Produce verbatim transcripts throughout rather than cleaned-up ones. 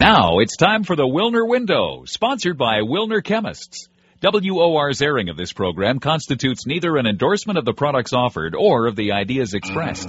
Now it's time for the Wilner Window, sponsored by Wilner Chemists. W O R's airing of this program constitutes neither an endorsement of the products offered or of the ideas expressed.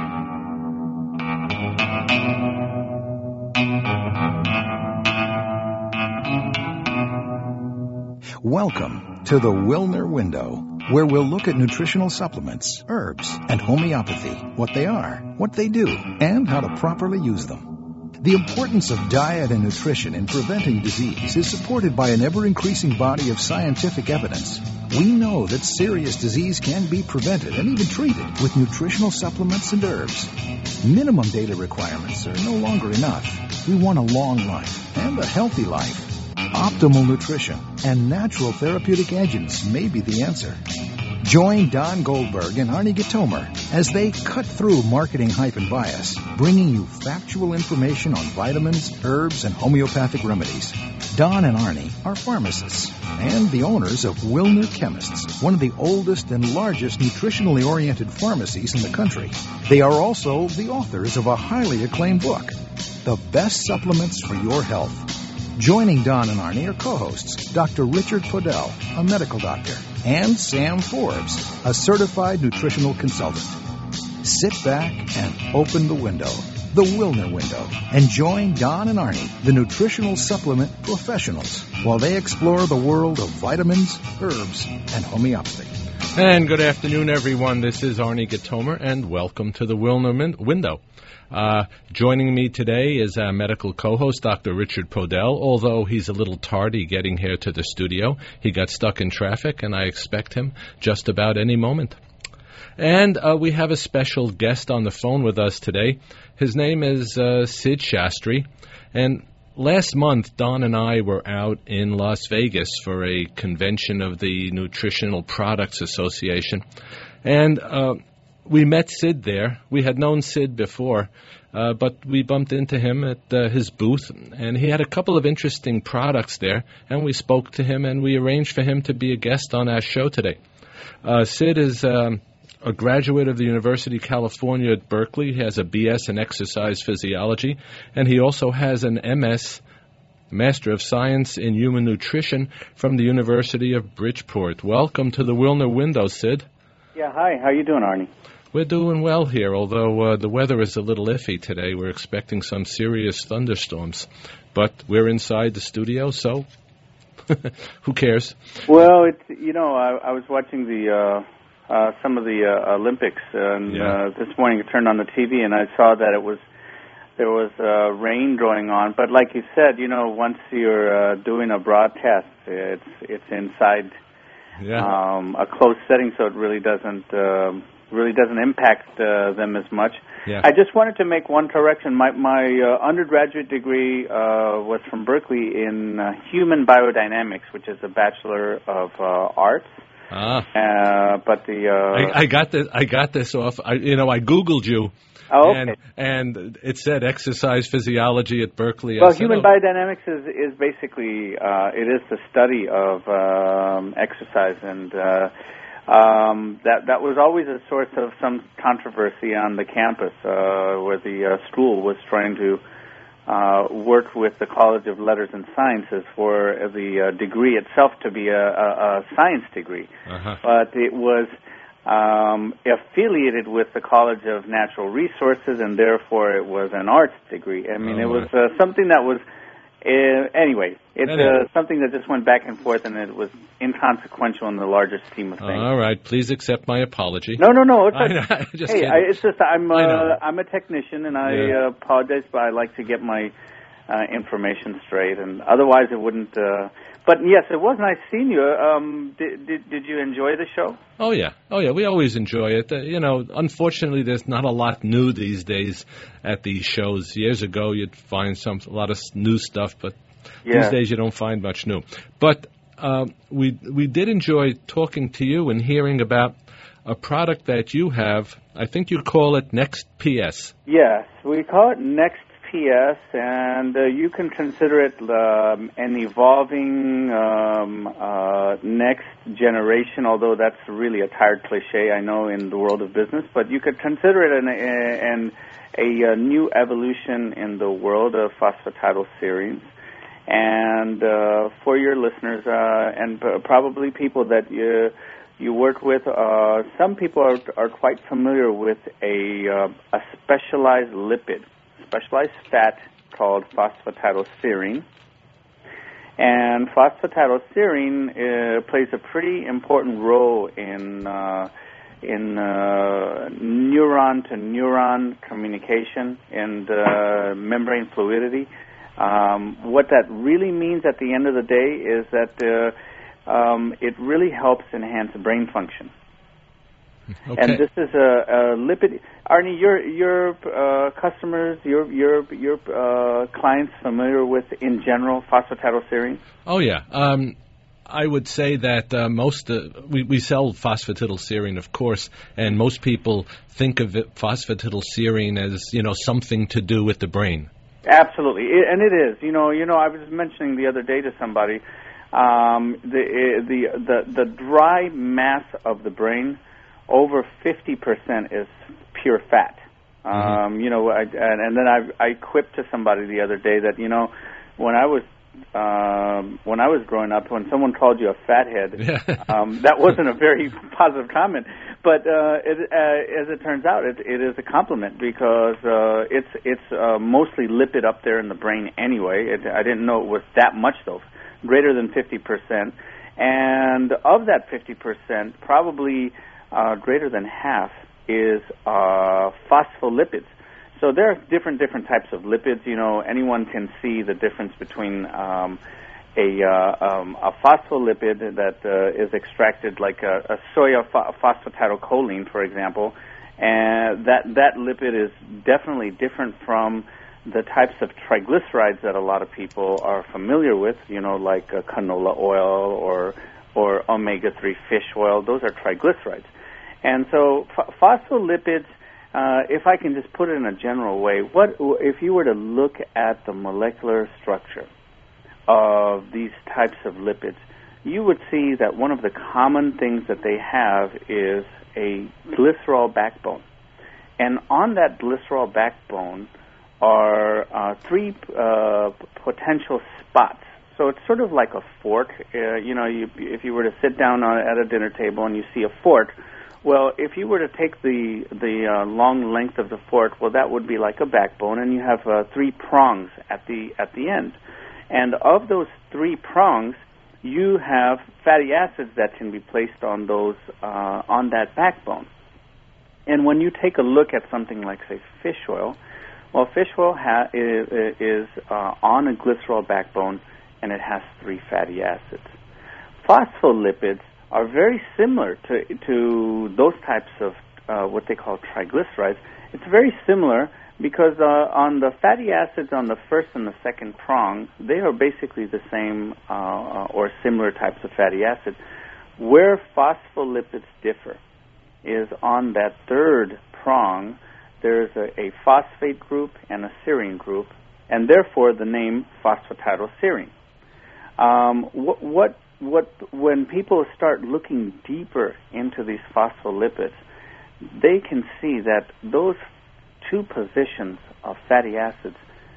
Welcome to the Wilner Window, where we'll look at nutritional supplements, herbs, and homeopathy, what they are, what they do, and how to properly use them. The importance of diet and nutrition in preventing disease is supported by an ever-increasing body of scientific evidence. We know that serious disease can be prevented and even treated with nutritional supplements and herbs. Minimum daily requirements are no longer enough. We want a long life and a healthy life. Optimal nutrition and natural therapeutic agents may be the answer. Join Don Goldberg and Arnie Gitomer as they cut through marketing hype and bias, bringing you factual information on vitamins, herbs, and homeopathic remedies. Don and Arnie are pharmacists and the owners of Wilner Chemists, one of the oldest and largest nutritionally oriented pharmacies in the country. They are also the authors of a highly acclaimed book, The Best Supplements for Your Health. Joining Don and Arnie are co-hosts Doctor Richard Podell, a medical doctor, and Sam Forbes, a certified nutritional consultant. Sit back and open the window, the Wilner Window, and join Don and Arnie, the nutritional supplement professionals, while they explore the world of vitamins, herbs, and homeopathy. And good afternoon, everyone. This is Arnie Gitomer, and welcome to the Wilner Min- Window. Uh, joining me today is our medical co-host, Doctor Richard Podell, although he's a little tardy getting here to the studio. He got stuck in traffic, and I expect him just about any moment. And uh, we have a special guest on the phone with us today. His name is uh, Sid Shastri, and last month, Don and I were out in Las Vegas for a convention of the Nutritional Products Association, and uh, we met Sid there. We had known Sid before, uh, but we bumped into him at uh, his booth, and he had a couple of interesting products there, and we spoke to him, and we arranged for him to be a guest on our show today. Uh, Sid is um, a graduate of the University of California at Berkeley. He has a B S in exercise physiology, and he also has an M S, Master of Science in Human Nutrition, from the University of Bridgeport. Welcome to the Wilner Window, Sid. Yeah, hi. How you doing, Arnie? We're doing well here, although uh, the weather is a little iffy today. We're expecting some serious thunderstorms. But we're inside the studio, so who cares? Well, it's, you know, I, I was watching the uh, uh, some of the uh, Olympics, and Yeah. uh, this morning I turned on the T V, and I saw that it was there was uh, rain going on. But like you said, you know, once you're uh, doing a broadcast, it's it's inside Yeah. um, a closed setting, so it really doesn't... Um, really doesn't impact uh, them as much. Yeah. I just wanted to make one correction. My, my uh, undergraduate degree uh, was from Berkeley in uh, human biodynamics, which is a Bachelor of uh, Arts. Ah. Uh, but the uh, I, I got this. I got this off. I, you know, I Googled you. Oh, okay. And, and it said exercise physiology at Berkeley. Well, I said, human oh. biodynamics is is basically uh, it is the study of um, exercise, and uh, um, that that was always a source of some controversy on the campus, uh, where the uh, school was trying to uh, work with the College of Letters and Sciences for the uh, degree itself to be a, a, a science degree, Uh-huh. but it was um, affiliated with the College of Natural Resources, and therefore it was an arts degree. I mean, Oh, it was my. uh, something that was, uh, anyway, it's Anyway. uh, something that just went back and forth, and it was inconsequential in the larger scheme of things. All right, please accept my apology. No, no, no. It's I like, know, I'm just hey, kidding. I, it's just I'm uh, I know. I'm a technician, and I Yeah. uh, apologize, but I like to get my uh, information straight, and otherwise it wouldn't. Uh, but yes, it was nice seeing you. Um, did, did did you enjoy the show? Oh yeah, oh yeah. We always enjoy it. Uh, you know, unfortunately, there's not a lot new these days at these shows. Years ago, you'd find some a lot of s- new stuff, but Yeah. these days you don't find much new. But um, we we did enjoy talking to you and hearing about a product that you have. I think you call it Next P S. Yes, we call it Next P S, and uh, you can consider it um, an evolving um, uh, next generation, although that's really a tired cliche, I know, in the world of business, but you could consider it an, an, a, a new evolution in the world of phosphatidylserines. And uh, for your listeners, uh, and p- probably people that you you work with, uh, some people are are quite familiar with a uh, a specialized lipid, specialized fat called phosphatidylserine. And phosphatidylserine uh, plays a pretty important role in uh, in uh, neuron to neuron communication and uh, membrane fluidity. Um, what that really means at the end of the day is that uh, um, it really helps enhance brain function. Okay. And this is a, a lipid. Arnie, your your uh, customers, your your your uh, clients familiar with, in general, phosphatidylserine? Oh yeah. Um, I would say that uh, most uh, we, we sell phosphatidylserine, of course, and most people think of it, phosphatidylserine as, you know, something to do with the brain. Absolutely, it, and it is. You know, you know, I was mentioning the other day to somebody um, the the the the dry mass of the brain, over fifty percent is pure fat. Um, mm-hmm. You know, I, and, and then I I quipped to somebody the other day that, you know, when I was um, when I was growing up, when someone called you a fathead, um, that wasn't a very positive comment. But uh, it, uh, as it turns out, it, it is a compliment because uh, it's it's uh, mostly lipid up there in the brain anyway. It, I didn't know it was that much though, greater than fifty percent. And of that fifty percent, probably uh, greater than half is uh, phospholipids. So there are different different types of lipids. You know, anyone can see the difference between um, a uh, um, a phospholipid that uh, is extracted, like a, a soya ph- phosphatidylcholine, for example, and that that lipid is definitely different from the types of triglycerides that a lot of people are familiar with. You know, like uh, canola oil or or omega three fish oil. Those are triglycerides, and so ph- phospholipids. Uh, if I can just put it in a general way, what if you were to look at the molecular structure of these types of lipids, you would see that one of the common things that they have is a glycerol backbone. And on that glycerol backbone are uh, three uh, potential spots. So it's sort of like a fork. Uh, you know, you, if you were to sit down on, at a dinner table and you see a fork, well, if you were to take the the uh, long length of the fork, well, that would be like a backbone, and you have uh, three prongs at the at the end. And of those three prongs, you have fatty acids that can be placed on those uh, on that backbone. And when you take a look at something like, say, fish oil, well, fish oil ha- is, is uh, on a glycerol backbone, and it has three fatty acids. Phospholipids are very similar to to those types of uh, what they call triglycerides. It's very similar because uh, on the fatty acids on the first and the second prong, they are basically the same uh, or similar types of fatty acids. Where phospholipids differ is on that third prong, there's a, a phosphate group and a serine group, and therefore the name phosphatidylserine. Um, what, what What when people start looking deeper into these phospholipids, they can see that those two positions of fatty acids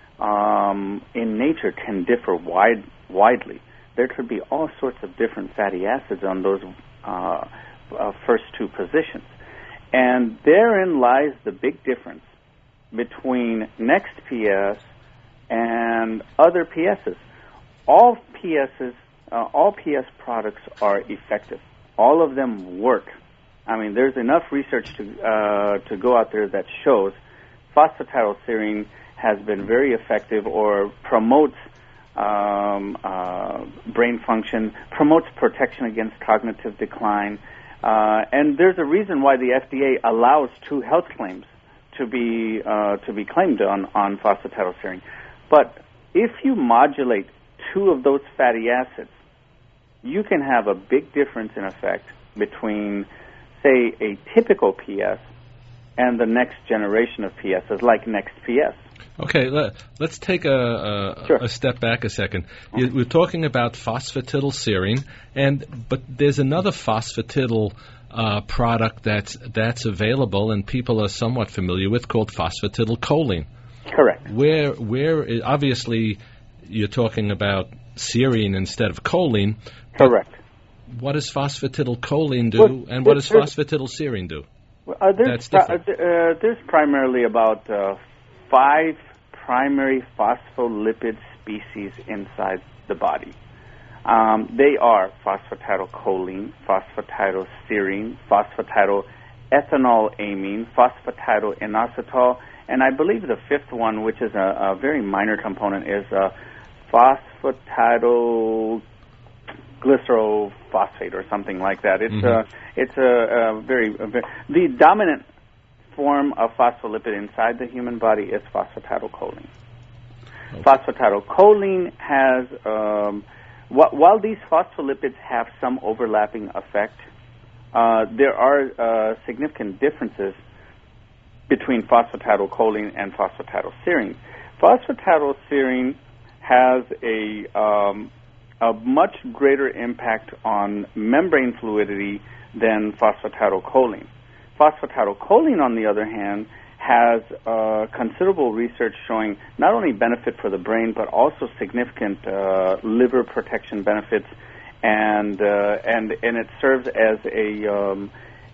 um, in nature can differ wide, widely. There could be all sorts of different fatty acids on those uh, uh, first two positions. And therein lies the big difference between Next P S and other P Ss. All P Ss Uh, all P S products are effective. All of them work. I mean, there's enough research to uh, to go out there that shows phosphatidylserine has been very effective or promotes um, uh, brain function, promotes protection against cognitive decline. Uh, and there's a reason why the F D A allows two health claims to be uh, to be claimed on, on phosphatidylserine. But if you modulate two of those fatty acids, you can have a big difference in effect between, say, a typical P S and the next generation of P Ss, like Next P S. Okay, let, let's take a, a, sure. a step back a second. You, we're talking about phosphatidylserine, and but there's another phosphatidyl uh, product that's that's available and people are somewhat familiar with called phosphatidylcholine. Correct. Where where obviously you're talking about serine instead of choline. Correct. What does phosphatidylcholine do, well, and what does phosphatidylserine do? Uh, there's, That's uh, uh, there's primarily about uh, five primary phospholipid species inside the body. Um, they are phosphatidylcholine, phosphatidylserine, phosphatidylethanol-amine, phosphatidylinositol, and I believe the fifth one, which is a, a very minor component, is uh, phosphatidyl-glycerophosphate or something like that. It's mm-hmm. a it's a, a, very, a very the dominant form of phospholipid inside the human body is phosphatidylcholine. Okay. Phosphatidylcholine has um, wh- while these phospholipids have some overlapping effect, uh, there are uh, significant differences between phosphatidylcholine and phosphatidylserine. Phosphatidylserine has a um, a much greater impact on membrane fluidity than phosphatidylcholine. Phosphatidylcholine, on the other hand, has uh, considerable research showing not only benefit for the brain, but also significant uh, liver protection benefits, and uh, and and it serves as a um,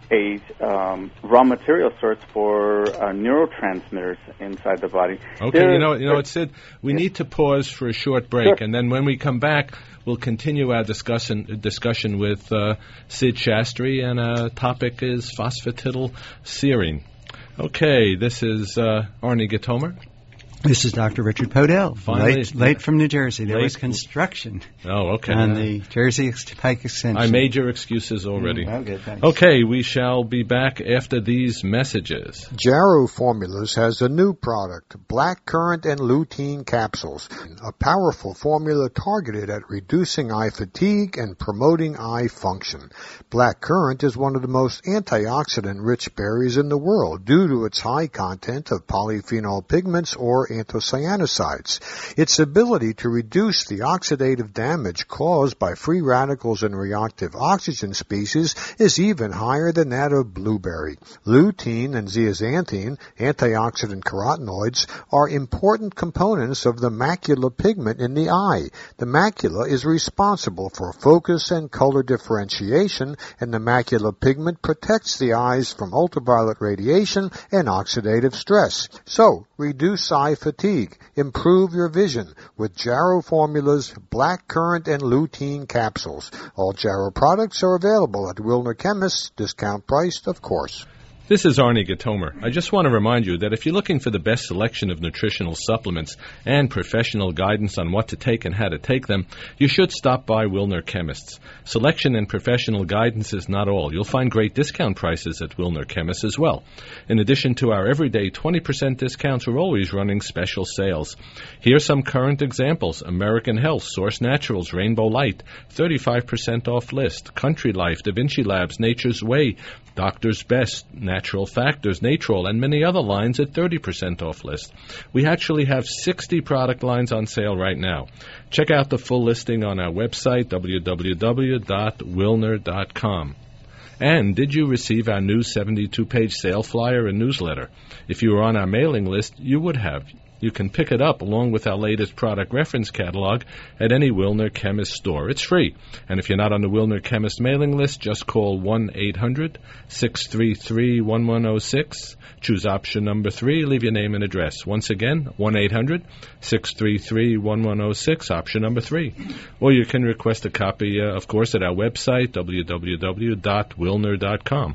a um, raw material source for uh, neurotransmitters inside the body. Okay, there, you know, you know, it Sid, we need to pause for a short break, sure. and then when we come back, we'll continue our discussion discussion with uh, Sid Shastri, and our topic is phosphatidylserine. Okay, this is uh, Arnie Gitomer. This is Doctor Richard Podell, Finally, late, late from New Jersey. There late. was construction oh, okay. on the Jersey Pike Extension. I made your excuses already. Mm, okay, thanks. Okay, we shall be back after these messages. Jarrow Formulas has a new product, Blackcurrant and Lutein Capsules, a powerful formula targeted at reducing eye fatigue and promoting eye function. Blackcurrant is one of the most antioxidant-rich berries in the world due to its high content of polyphenol pigments or anthocyanosides. Its ability to reduce the oxidative damage caused by free radicals and reactive oxygen species is even higher than that of blueberry. Lutein and zeaxanthin, antioxidant carotenoids, are important components of the macular pigment in the eye. The macula is responsible for focus and color differentiation, and the macular pigment protects the eyes from ultraviolet radiation and oxidative stress. So, reduce eye fatigue. Improve your vision with Jarrow Formula's Blackcurrant and Lutein capsules. All Jarrow products are available at Wilner Chemists, discount priced, of course. This is Arnie Gitomer. I just want to remind you that if you're looking for the best selection of nutritional supplements and professional guidance on what to take and how to take them, you should stop by Wilner Chemists. Selection and professional guidance is not all. You'll find great discount prices at Wilner Chemists as well. In addition to our everyday twenty percent discounts, we're always running special sales. Here are some current examples. American Health, Source Naturals, Rainbow Light, thirty-five percent off list. Country Life, Da Vinci Labs, Nature's Way, Doctor's Best, Natural Factors, Natrol, and many other lines at thirty percent off list. We actually have sixty product lines on sale right now. Check out the full listing on our website, w w w dot wilner dot com. And did you receive our new seventy-two page sale flyer and newsletter? If you were on our mailing list, you would have. You can pick it up along with our latest product reference catalog at any Wilner Chemist store. It's free. And if you're not on the Wilner Chemist mailing list, just call one eight hundred six three three one one zero six. Choose option number three. Leave your name and address. Once again, one eight hundred six three three one one zero six, option number three. Or you can request a copy, uh, of course, at our website, w w w dot wilner dot com.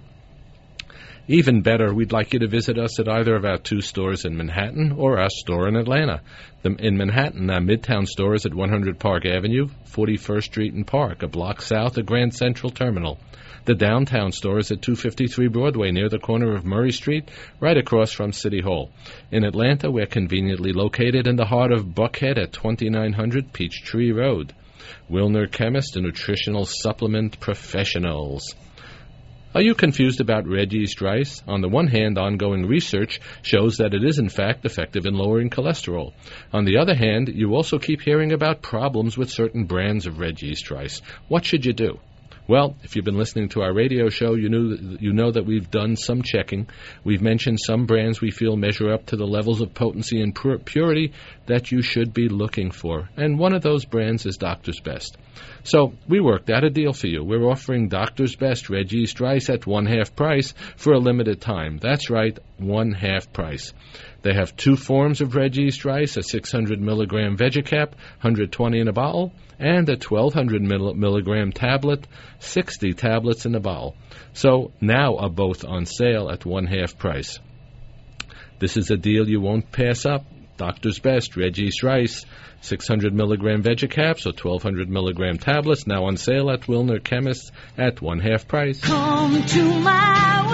Even better, we'd like you to visit us at either of our two stores in Manhattan or our store in Atlanta. The, in Manhattan, our Midtown store is at one hundred Park Avenue, forty-first Street and Park, a block south of Grand Central Terminal. The downtown store is at two fifty-three Broadway, near the corner of Murray Street, right across from City Hall. In Atlanta, we're conveniently located in the heart of Buckhead at twenty-nine hundred Peachtree Road. Wilner Chemist and Nutritional Supplement Professionals. Are you confused about red yeast rice? On the one hand, ongoing research shows that it is in fact effective in lowering cholesterol. On the other hand, you also keep hearing about problems with certain brands of red yeast rice. What should you do? Well, if you've been listening to our radio show, you knew you know that we've done some checking. We've mentioned some brands we feel measure up to the levels of potency and pur- purity that you should be looking for. And one of those brands is Doctor's Best. So we worked out a deal for you. We're offering Doctor's Best Red Yeast Rice at one-half price for a limited time. That's right, one-half price. They have two forms of red yeast rice, a six hundred milligram VegeCap, one hundred twenty in a bottle, and a twelve hundred milligram tablet, sixty tablets in a bottle. So now are both on sale at one-half price. This is a deal you won't pass up. Doctor's Best Red Yeast Rice, six hundred milligram VegeCaps or twelve hundred milligram tablets, now on sale at Wilner Chemists at one-half price. Come to my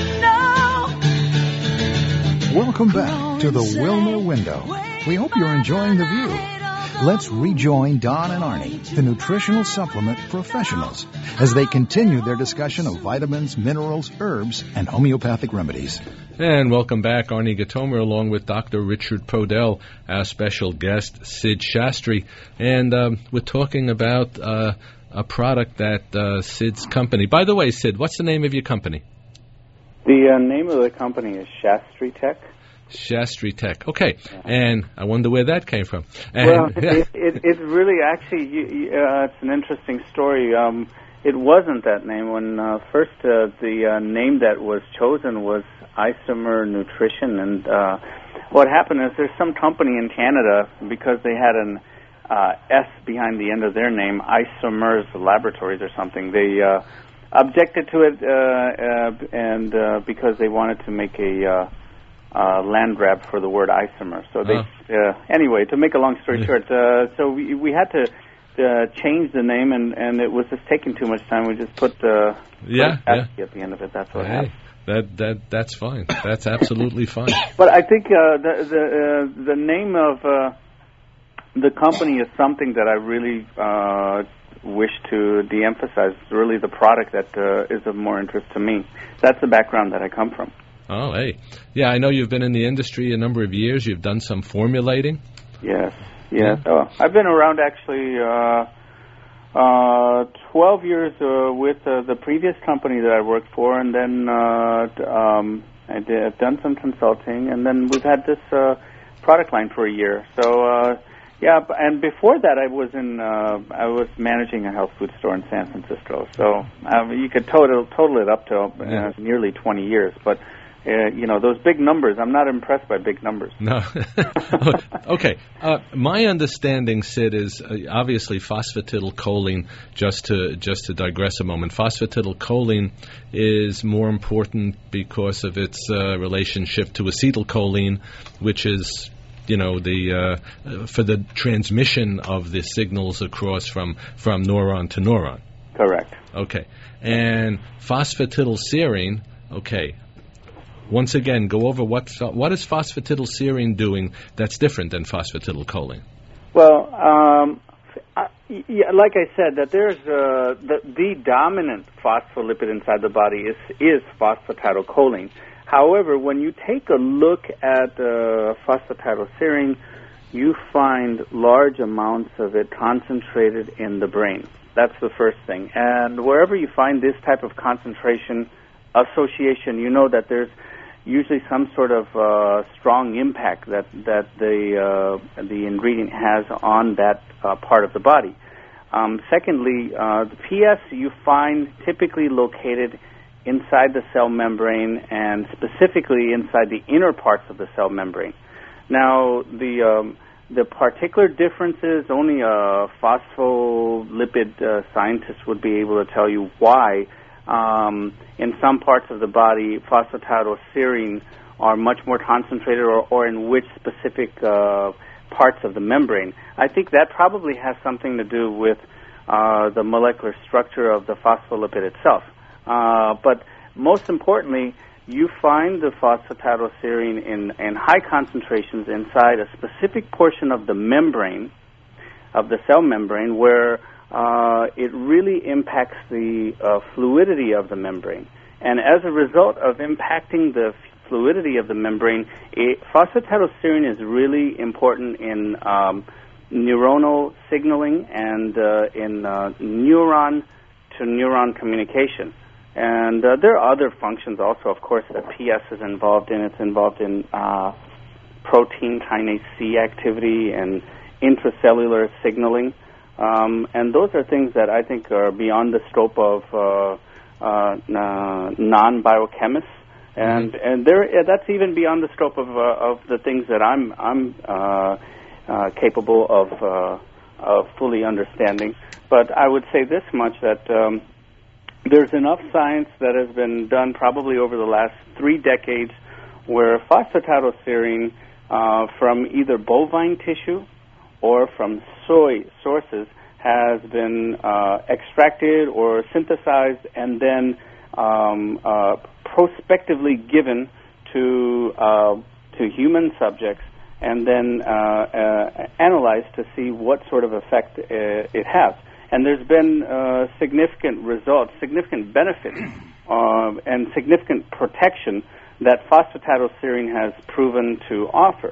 window. Welcome back to the Wilner Window. We hope you're enjoying the view. Let's rejoin Don and Arnie, the nutritional supplement professionals, as they continue their discussion of vitamins, minerals, herbs, and homeopathic remedies. And welcome back, Arnie Gatomer, along with Doctor Richard Podell, our special guest, Sid Shastri. And um, we're talking about uh, a product that uh, Sid's company... By the way, Sid, what's the name of your company? The uh, name of the company is Shastri Tech. Shastri Tech. Okay, yeah. And I wonder where that came from. And, well, it, it, it really actually, you, you, uh, it's an interesting story. Um, it wasn't that name. When uh, first uh, the uh, name that was chosen was Isomer Nutrition, and uh, what happened is there's some company in Canada, because they had an uh, S behind the end of their name, Isomers Laboratories or something, they uh, objected to it, uh, uh, and uh, because they wanted to make a... Uh, Uh, land grab for the word isomer. So they, oh. uh, anyway, to make a long story short, uh, so we, we had to uh, change the name, and, and it was just taking too much time. We just put the yeah, yeah. yeah. at the end of it. That's what hey, happened. That that that's fine. That's absolutely fine. But I think uh, the the uh, the name of uh, the company is something that I really uh, wish to de-emphasize. It's really the product that uh, is of more interest to me. That's the background that I come from. Oh, hey. Yeah, I know you've been in the industry a number of years. You've done some formulating. Yes, yes. Yeah. Oh, I've been around actually uh, uh, twelve years uh, with uh, the previous company that I worked for, and then uh, um, I did, I've done some consulting, and then we've had this uh, product line for a year. So, uh, yeah, and before that I was in, uh, I was managing a health food store in San Francisco. So um, you could total, total it up to uh, yeah. nearly twenty years, but Uh, you know, those big numbers, I'm not impressed by big numbers. No. Okay. Uh, my understanding, Sid, is uh, obviously phosphatidylcholine, just to just to digress a moment, phosphatidylcholine is more important because of its uh, relationship to acetylcholine, which is, you know, the uh, for the transmission of the signals across from, from neuron to neuron. Correct. Okay. And phosphatidylserine, okay. Once again, go over what what is phosphatidylserine doing that's different than phosphatidylcholine? Well, um, I, yeah, like I said, that there's uh, the, the dominant phospholipid inside the body is is phosphatidylcholine. However, when you take a look at uh, phosphatidylserine, you find large amounts of it concentrated in the brain. That's the first thing. And wherever you find this type of concentration association, you know that there's usually some sort of uh, strong impact that that the uh, the ingredient has on that uh, part of the body. Um, secondly, uh, the P S you find typically located inside the cell membrane, and specifically inside the inner parts of the cell membrane. Now, the um, the particular differences, only a phospholipid uh, scientist would be able to tell you why. Um, in some parts of the body, phosphatidylserine are much more concentrated, or, or in which specific uh, parts of the membrane. I think that probably has something to do with uh, the molecular structure of the phospholipid itself. Uh, but most importantly, you find the phosphatidylserine in, in high concentrations inside a specific portion of the membrane, of the cell membrane, where Uh, it really impacts the uh, fluidity of the membrane. And as a result of impacting the f- fluidity of the membrane, it, phosphatidylserine is really important in um, neuronal signaling and uh, in uh, neuron to neuron communication. And uh, there are other functions also, of course, that P S is involved in. It's involved in uh, protein kinase C activity and intracellular signaling. Um, and those are things that I think are beyond the scope of uh, uh, non-biochemists. And mm-hmm. and there, that's even beyond the scope of uh, of the things that I'm I'm uh, uh, capable of uh, of fully understanding. But I would say this much, that um, there's enough science that has been done probably over the last three decades where phosphatidylserine uh, from either bovine tissue or from soy sources has been uh, extracted or synthesized and then um, uh, prospectively given to uh, to human subjects and then uh, uh, analyzed to see what sort of effect uh, it has. And there's been uh, significant results, significant benefits, uh, and significant protection that phosphatidylserine has proven to offer.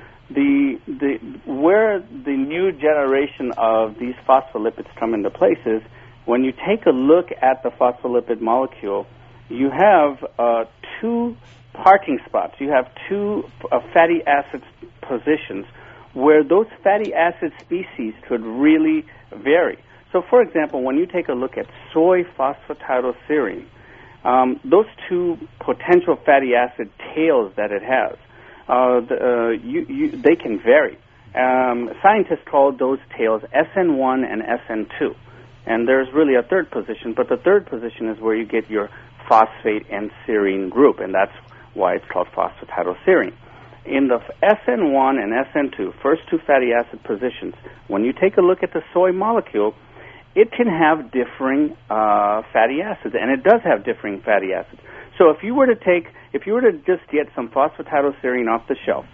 The the where the new generation of these phospholipids come into place is when you take a look at the phospholipid molecule, you have uh, two parking spots. You have two uh, fatty acid positions where those fatty acid species could really vary. So, for example, when you take a look at soy phosphatidylserine, um, those two potential fatty acid tails that it has, uh, the, uh, you, you, they can vary. Um, scientists call those tails S N one and S N two. And there's really a third position, but the third position is where you get your phosphate and serine group, and that's why it's called phosphatidylserine. In the S N one and S N two, first two fatty acid positions, when you take a look at the soy molecule, it can have differing uh, fatty acids, and it does have differing fatty acids. So if you were to take, if you were to just get some phosphatidylserine off the shelf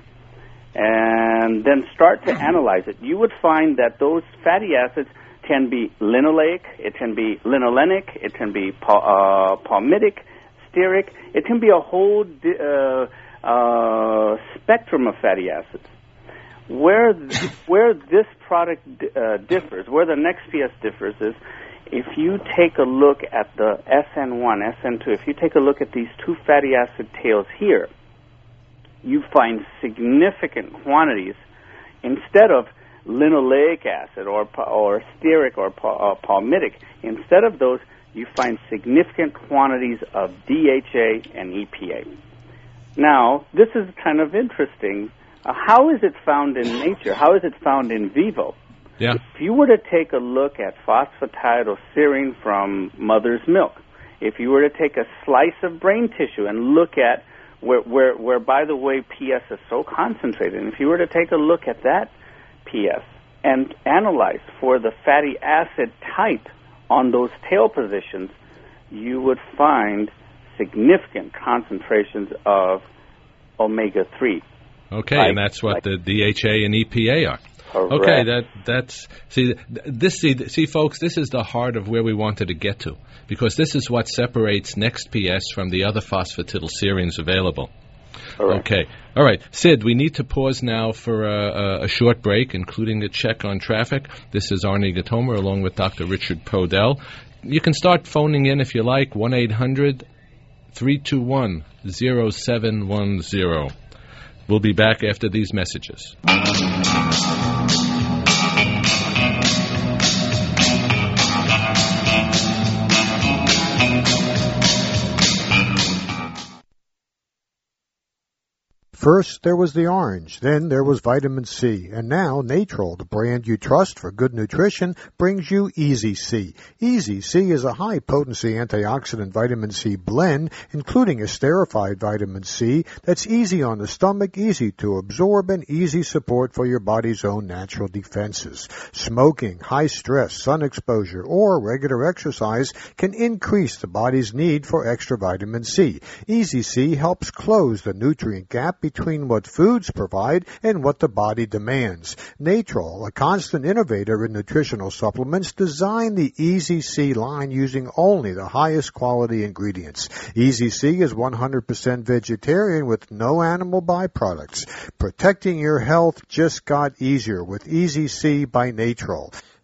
and then start to analyze it, you would find that those fatty acids can be linoleic, it can be linolenic, it can be uh, palmitic, stearic, it can be a whole di- uh, uh, spectrum of fatty acids. Where th- where this product uh, differs, where the next P S differs is if you take a look at the S N one, S N two, if you take a look at these two fatty acid tails here, you find significant quantities instead of linoleic acid or or stearic or uh, palmitic. Instead of those, you find significant quantities of D H A and E P A. Now, this is kind of interesting. Uh, how is it found in nature? How is it found in vivo? Yeah. If you were to take a look at phosphatidylserine from mother's milk, if you were to take a slice of brain tissue and look at where, where, where by the way, P S is so concentrated, and if you were to take a look at that P S and analyze for the fatty acid type on those tail positions, you would find significant concentrations of omega three. Okay, like, and that's what like, the D H A and E P A are. Correct. Okay, that that's see this see see folks, this is the heart of where we wanted to get to, because this is what separates Next P S from the other phosphatidylserines available. Correct. Okay, all right, Sid, we need to pause now for a, a, a short break, including a check on traffic. This is Arnie Gatomer along with Doctor Richard Podell. You can start phoning in if you like, one eight hundred three two one zero seven one zero. We'll be back after these messages. First, there was the orange, then there was vitamin C, and now Natrol, the brand you trust for good nutrition, brings you Easy C. Easy C is a high-potency antioxidant vitamin C blend, including esterified vitamin C that's easy on the stomach, easy to absorb, and easy support for your body's own natural defenses. Smoking, high stress, sun exposure, or regular exercise can increase the body's need for extra vitamin C. Easy C helps close the nutrient gap between what foods provide and what the body demands. Natrol, a constant innovator in nutritional supplements, designed the Easy C line using only the highest quality ingredients. Easy C is one hundred percent vegetarian with no animal byproducts. Protecting your health just got easier with Easy C by Natrol.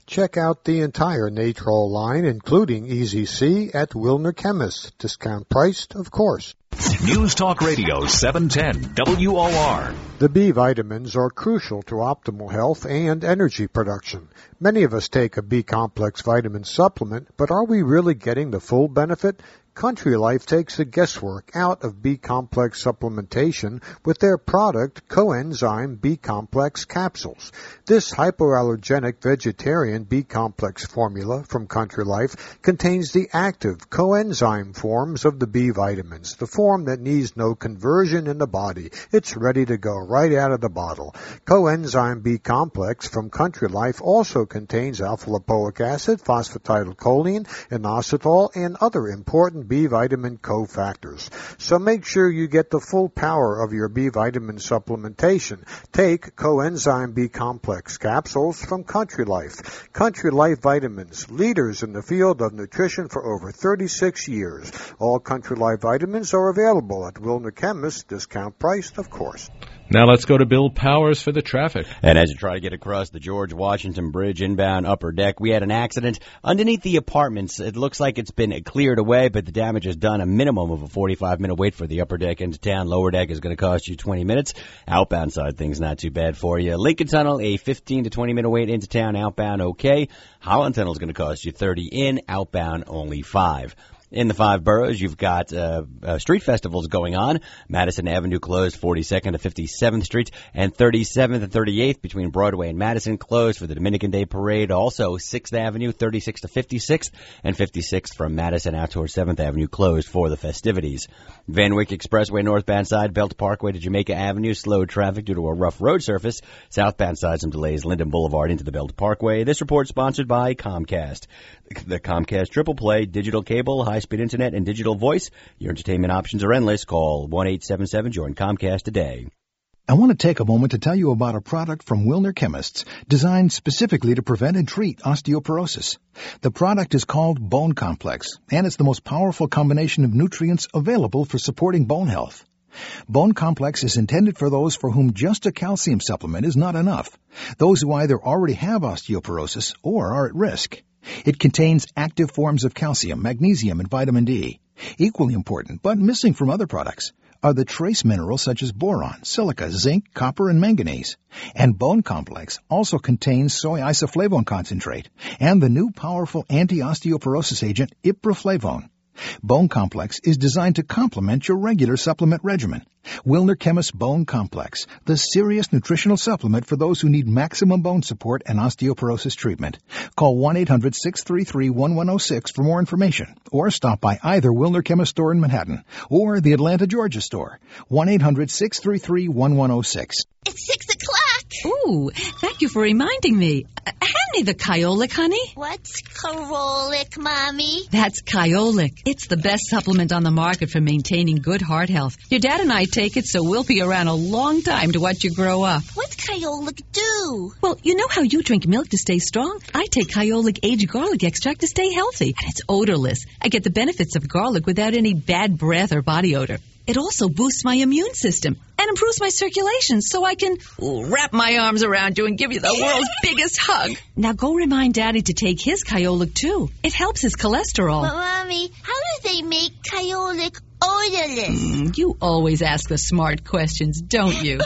Check out the entire Natrol line, including Easy C, at Wilner Chemist. Discount priced, of course. News Talk Radio seven ten W O R. The B vitamins are crucial to optimal health and energy production. Many of us take a B-complex vitamin supplement, but are we really getting the full benefit? Country Life takes the guesswork out of B-complex supplementation with their product, Coenzyme B-complex capsules. This hypoallergenic vegetarian B-complex formula from Country Life contains the active coenzyme forms of the B vitamins, the form that needs no conversion in the body. It's ready to go right out of the bottle. Coenzyme B-complex from Country Life also contains alpha-lipoic acid, phosphatidylcholine, inositol, and other important B vitamin cofactors. So make sure you get the full power of your B vitamin supplementation. Take Coenzyme B complex capsules from Country Life. Country Life vitamins, leaders in the field of nutrition for over thirty-six years. All Country Life vitamins are available at Wilner Chemist, discount priced, of course. Now let's go to Bill Powers for the traffic. And as you try to get across the George Washington Bridge inbound upper deck, we had an accident underneath the apartments. It looks like it's been cleared away, but the damage is done. A minimum of a forty-five minute wait for the upper deck into town. Lower deck is going to cost you twenty minutes. Outbound side, things not too bad for you. Lincoln Tunnel, a fifteen to twenty minute wait into town. Outbound, okay. Holland Tunnel is going to cost you thirty in. Outbound, only five. In the five boroughs, you've got uh, uh, street festivals going on. Madison Avenue closed, forty-second to fifty-seventh Street, and thirty-seventh and thirty-eighth between Broadway and Madison closed for the Dominican Day Parade. Also, sixth Avenue, thirty-sixth to fifty-sixth, and fifty-sixth from Madison out towards seventh Avenue closed for the festivities. Van Wyck Expressway northbound side, Belt Parkway to Jamaica Avenue, slow traffic due to a rough road surface. Southbound side, some delays, Linden Boulevard into the Belt Parkway. This report sponsored by Comcast. The Comcast Triple Play, digital cable, high-speed internet, and digital voice. Your entertainment options are endless. Call one eight seven seven join Comcast today. I want to take a moment to tell you about a product from Wilner Chemists designed specifically to prevent and treat osteoporosis. The product is called Bone Complex, and it's the most powerful combination of nutrients available for supporting bone health. Bone Complex is intended for those for whom just a calcium supplement is not enough, those who either already have osteoporosis or are at risk. It contains active forms of calcium, magnesium, and vitamin D. Equally important, but missing from other products, are the trace minerals such as boron, silica, zinc, copper, and manganese. And Bone Complex also contains soy isoflavone concentrate and the new powerful anti-osteoporosis agent iproflavone. Bone Complex is designed to complement your regular supplement regimen. Wilner Chemist Bone Complex, the serious nutritional supplement for those who need maximum bone support and osteoporosis treatment. Call one eight hundred six three three one one zero six for more information, or stop by either Wilner Chemist store in Manhattan or the Atlanta, Georgia store. one eight hundred six three three one one zero six. It's six o'clock. Ooh, thank you for reminding me. Uh, hand me the Kyolic, honey. What's Kyolic, Mommy? That's Kyolic. It's the best supplement on the market for maintaining good heart health. Your dad and I take it, so we'll be around a long time to watch you grow up. What's Kyolic do? Well, you know how you drink milk to stay strong? I take Kyolic aged garlic extract to stay healthy. And it's odorless. I get the benefits of garlic without any bad breath or body odor. It also boosts my immune system and improves my circulation so I can ooh, wrap my arms around you and give you the world's biggest hug. Now go remind Daddy to take his Kyolic, too. It helps his cholesterol. But, Mommy, how do they make Kyolic odorless? Mm, you always ask the smart questions, don't you?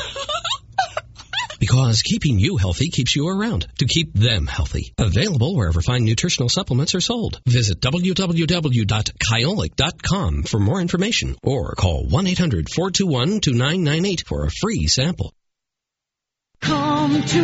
Because keeping you healthy keeps you around to keep them healthy. Available wherever fine nutritional supplements are sold. Visit w w w dot kyolic dot com for more information or call one eight hundred four two one two nine nine eight for a free sample. Come to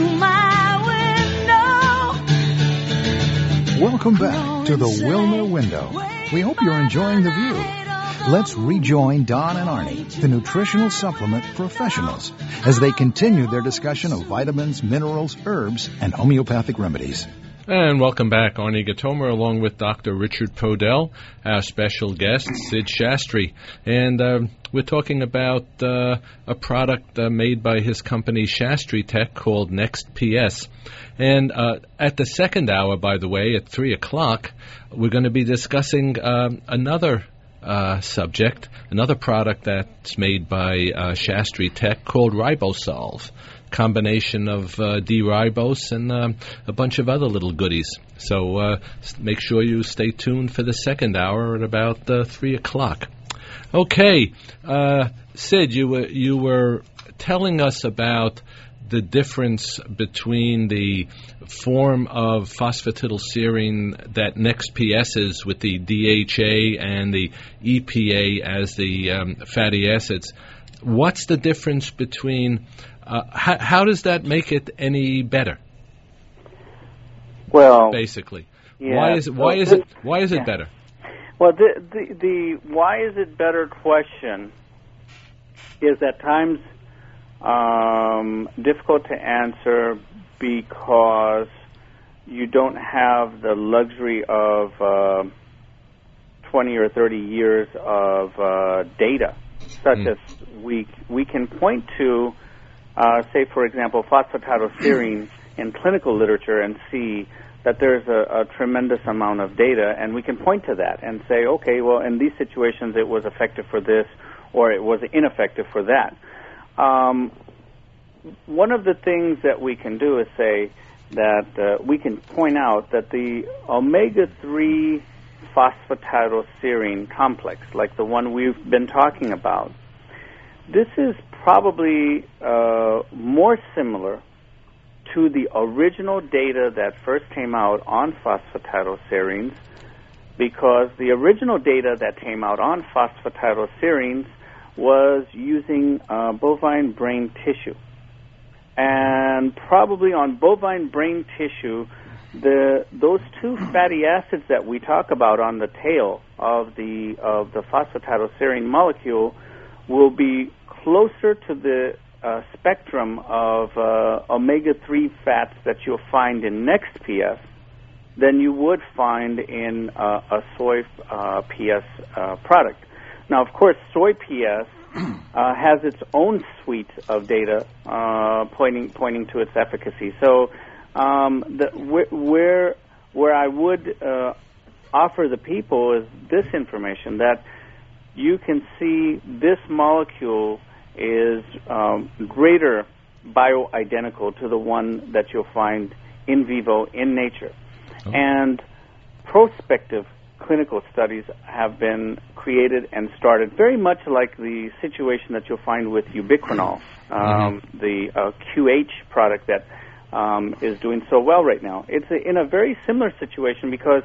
my window. Welcome back to the Wilner Window. We hope you're enjoying the view. Let's rejoin Don and Arnie, the nutritional supplement professionals, as they continue their discussion of vitamins, minerals, herbs, and homeopathic remedies. And welcome back, Arnie Gatomer, along with Doctor Richard Podell, our special guest, Sid Shastri. And uh, we're talking about uh, a product uh, made by his company Shastri Tech called Next P S. And uh, at the second hour, by the way, at three o'clock, we're going to be discussing uh, another Uh, subject, another product that's made by uh, Shastri Tech called Ribosolve. combination of uh, D-ribose and um, a bunch of other little goodies. So uh, s- make sure you stay tuned for the second hour at about uh, three o'clock. Okay, uh, Sid, you were you were telling us about the difference between the form of phosphatidylserine that Next P S's with the D H A and the E P A as the um, fatty acids. What's the difference between, uh, how, how does that make it any better? Well, basically, yeah, why is it, why so is this, it why is yeah. it better? Well, the, the the why is it better question is at times um, difficult to answer because you don't have the luxury of uh, twenty or thirty years of uh, data, such mm. as we we can point to, uh, say, for example, phosphatidylserine in clinical literature and see that there's a, a tremendous amount of data, and we can point to that and say, okay, well, in these situations it was effective for this, or it was ineffective for that. Um, one of the things that we can do is say that uh, we can point out that the omega three phosphatidylserine complex, like the one we've been talking about, this is probably uh, more similar to the original data that first came out on phosphatidylserines, because the original data that came out on phosphatidylserines was using uh, bovine brain tissue. And probably on bovine brain tissue, the those two fatty acids that we talk about on the tail of the of the phosphatidylserine molecule will be closer to the uh, spectrum of uh, omega three fats that you'll find in Next P S than you would find in uh, a soy uh, P S uh, product. Now, of course, soy P S uh, has its own suite of data uh, pointing pointing to its efficacy. So, um, the, wh- where where I would uh, offer the people is this information, that you can see this molecule is um, greater bioidentical to the one that you'll find in vivo in nature. Oh. And prospective clinical studies have been created and started, very much like the situation that you'll find with ubiquinol, um, mm-hmm. the uh, Q H product that um, is doing so well right now. It's a, in a very similar situation because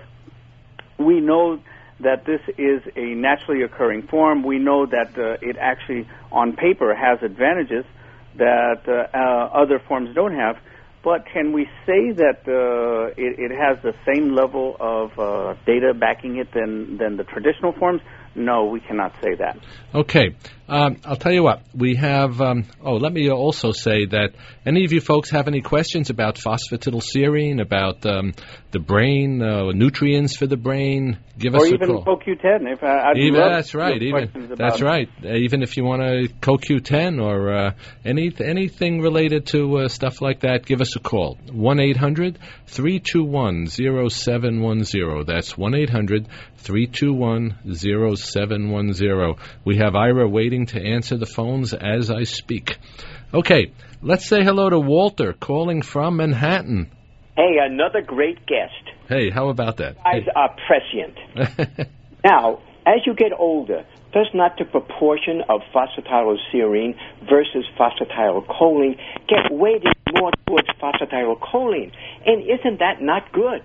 we know that this is a naturally occurring form. We know that uh, it actually, on paper, has advantages that uh, uh, other forms don't have. But can we say that uh, it, it has the same level of uh, data backing it than, than the traditional forms? No, we cannot say that. Okay. Um, I'll tell you what. We have, um, oh, let me also say that any of you folks have any questions about phosphatidylserine, about um, the brain, uh, nutrients for the brain, give us or a even call. Co Q ten. If I, I'd even, love that's right. Even, that's it. right. Uh, even if you want a Co Q ten or uh, any, anything related to uh, stuff like that, give us a call. one eight hundred three two one zero seven one zero. That's one eight hundred three two one zero seven one zero. We have Ira waiting to answer the phones as I speak. Okay, let's say hello to Walter, calling from Manhattan. Hey, another great guest. Hey, how about that? You guys hey. are prescient. Now, as you get older, does not the proportion of phosphatidylserine versus phosphatidylcholine get weighted more towards phosphatidylcholine? And isn't that not good?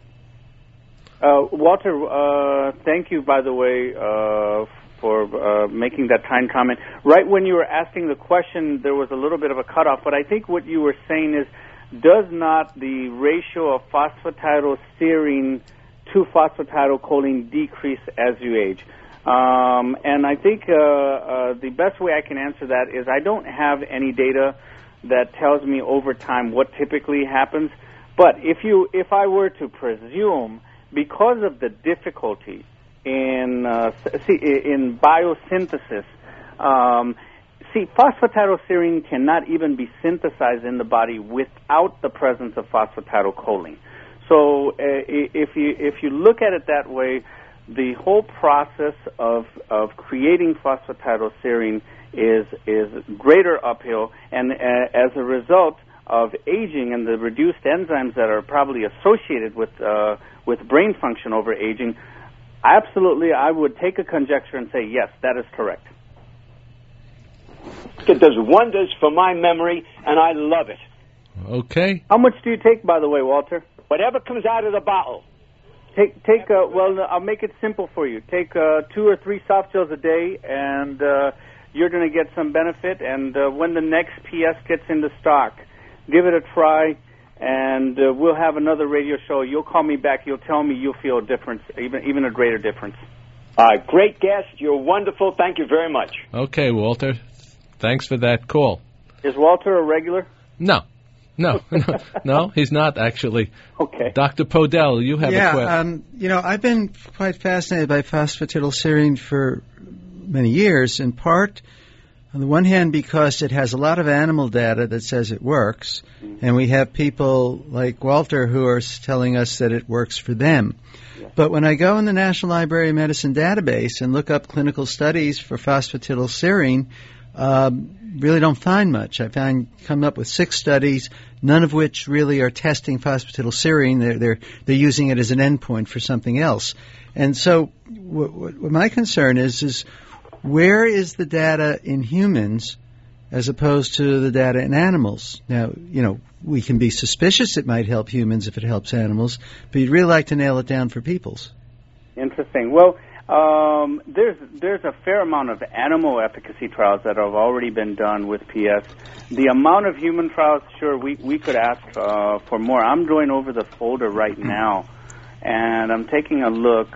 Uh, Walter, uh, thank you, by the way, uh, for uh, making that kind comment. Right when you were asking the question, there was a little bit of a cutoff, but I think what you were saying is, does not the ratio of phosphatidylserine to phosphatidylcholine decrease as you age? Um, and I think uh, uh, the best way I can answer that is I don't have any data that tells me over time what typically happens. But if you, if I were to presume, because of the difficulty in uh, see, in biosynthesis, um, see, phosphatidylserine cannot even be synthesized in the body without the presence of phosphatidylcholine. So, uh, if you if you look at it that way, the whole process of of creating phosphatidylserine is is greater uphill, and uh, as a result of aging and the reduced enzymes that are probably associated with uh, with brain function over aging, absolutely, I would take a conjecture and say yes, that is correct. It does wonders for my memory, and I love it. Okay. How much do you take, by the way, Walter? Whatever comes out of the bottle. Take, take. Uh, well, I'll make it simple for you. Take uh, two or three soft gels a day, and uh, you're going to get some benefit. And uh, when the next P S gets into stock, give it a try, and uh, we'll have another radio show. You'll call me back. You'll tell me you'll feel a difference, even even a greater difference. Uh, great guest. You're wonderful. Thank you very much. Okay, Walter. Thanks for that call. Is Walter a regular? No. No, no, no, he's not actually. Okay. Doctor Podell, you have yeah, a question. Um, you know, I've been quite fascinated by phosphatidylserine for many years, in part, on the one hand, because it has a lot of animal data that says it works, and we have people like Walter who are telling us that it works for them. Yeah. But when I go in the National Library of Medicine database and look up clinical studies for phosphatidylserine, um, really don't find much. I found come up with six studies, none of which really are testing phosphatidylserine. They're they're they're using it as an endpoint for something else. And so, what, what my concern is is where is the data in humans as opposed to the data in animals? Now, you know, we can be suspicious it might help humans if it helps animals, but you'd really like to nail it down for peoples. Interesting. Well. Um, there's there's a fair amount of animal efficacy trials that have already been done with P S. The amount of human trials, sure, we, we could ask uh, for more. I'm going over the folder right now, and I'm taking a look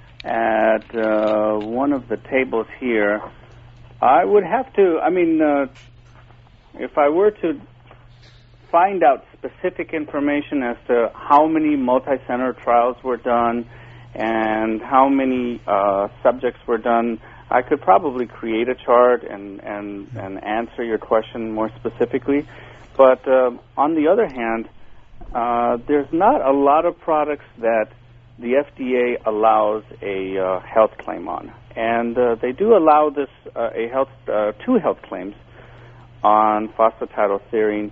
at uh, one of the tables here. I would have to, I mean, uh, if I were to find out specific information as to how many multi-center trials were done, and how many uh, subjects were done, I could probably create a chart and, and, and answer your question more specifically. But uh, on the other hand, uh, there's not a lot of products that the F D A allows a uh, health claim on. And uh, they do allow this uh, a health uh, two health claims on phosphatidylserine,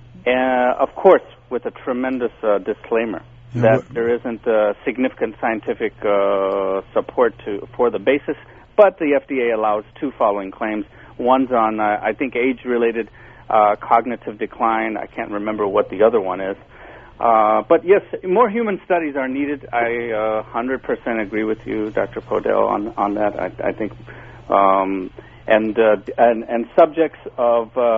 uh, of course, with a tremendous uh, disclaimer that there isn't uh, significant scientific uh, support to for the basis, but the F D A allows two following claims. One's on, uh, I think, age-related uh, cognitive decline. I can't remember what the other one is. Uh, but yes, more human studies are needed. I uh, one hundred percent agree with you, Doctor Podell, on on that. I, I think, um, and, uh, and and subjects of uh,